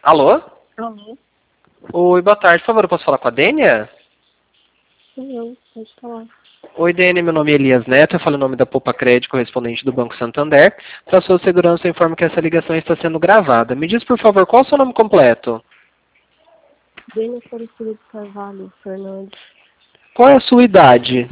Alô? Alô? Oi, boa tarde. Por favor, eu posso falar com a Dênia? Sou eu, pode falar. Oi, Dênia. Meu nome é Elias Neto. Eu falo em nome da Poupa Crédito, correspondente do Banco Santander. Para sua segurança, eu informo que essa ligação está sendo gravada. Me diz, por favor, qual é o seu nome completo? Dênia Aparecida de Carvalho Fernandes, Qual é a sua idade?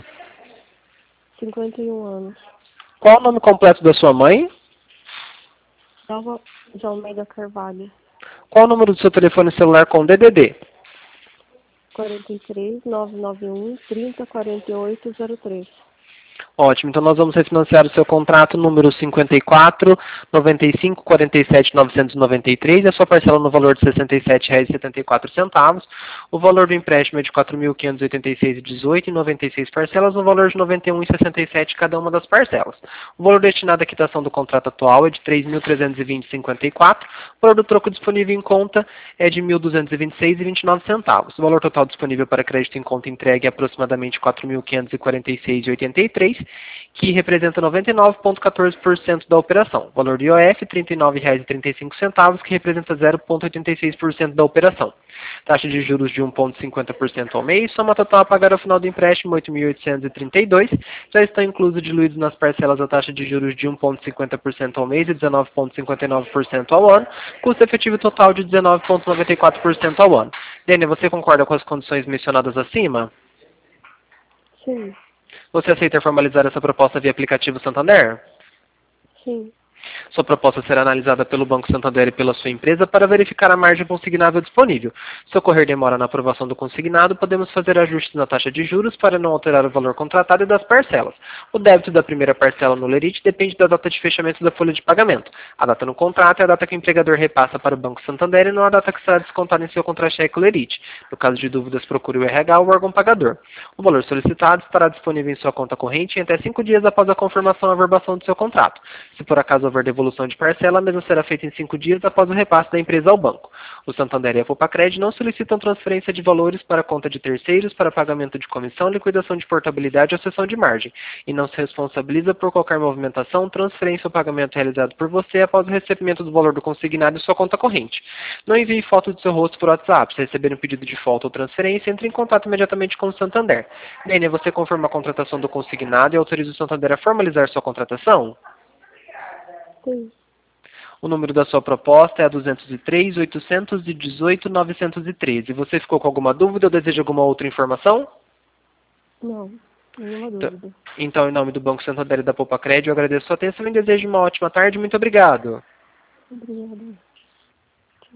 51 anos. Qual é o nome completo da sua mãe? Dalva de Almeida Carvalho, Qual é o número do seu telefone celular com DDD? 43 991 30 48 03. Ótimo, então nós vamos refinanciar o seu contrato número 54 95 47 993 e a sua parcela no valor de R$ 67,74. O valor do empréstimo é de R$ 4.586,18 em 96 parcelas, no valor de R$ 91,67 cada uma das parcelas. O valor destinado à quitação do contrato atual é de R$ 3.320,54. O valor do troco disponível em conta é de R$ 1.226,29. O valor total disponível para crédito em conta entregue é aproximadamente R$ 4.546,83, que representa 99,14% da operação. O valor do IOF, R$ 39,35, que representa 0,86% da operação. Taxa de juros de 1,50% ao mês, soma total a pagar ao final do empréstimo, R$ 8.832. Já estão inclusos diluídos nas parcelas a taxa de juros de 1,50% ao mês e 19,59% ao ano, custo efetivo total de 19,94% ao ano. Dênia, você concorda com as condições mencionadas acima? Sim, Você aceita formalizar essa proposta via aplicativo Santander? sim, Sua proposta será analisada pelo Banco Santander e pela sua empresa para verificar a margem consignável disponível. Se ocorrer demora na aprovação do consignado, podemos fazer ajustes na taxa de juros para não alterar o valor contratado e das parcelas. O débito da primeira parcela no Lerite depende da data de fechamento da folha de pagamento. A data no contrato é a data que o empregador repassa para o Banco Santander e não a data que será descontada em seu contra-cheque Lerite. No caso de dúvidas, procure o RH ou o órgão pagador. O valor solicitado estará disponível em sua conta corrente em até 5 dias após a confirmação ou averbação do seu contrato. Se por acaso houver devolução de parcela, a mesma será feita em 5 dias após o repasse da empresa ao banco. O Santander e a Poupa-Cred não solicitam transferência de valores para a conta de terceiros para pagamento de comissão, liquidação de portabilidade ou cessão de margem, e não se responsabiliza por qualquer movimentação, transferência ou pagamento realizado por você após o recebimento do valor do consignado em sua conta corrente. Não envie foto do seu rosto por WhatsApp. Se receber um pedido de foto ou transferência, entre em contato imediatamente com o Santander. Dênia, você confirma a contratação do consignado e autoriza o Santander a formalizar sua contratação? sim. O número da sua proposta é a 203.818.913. Você ficou com alguma dúvida ou deseja alguma outra informação? Não, nenhuma Então, dúvida. então, em nome do Banco Santander e da Poupa Crédito, eu agradeço a sua atenção e desejo uma ótima tarde. Muito obrigado. Obrigada.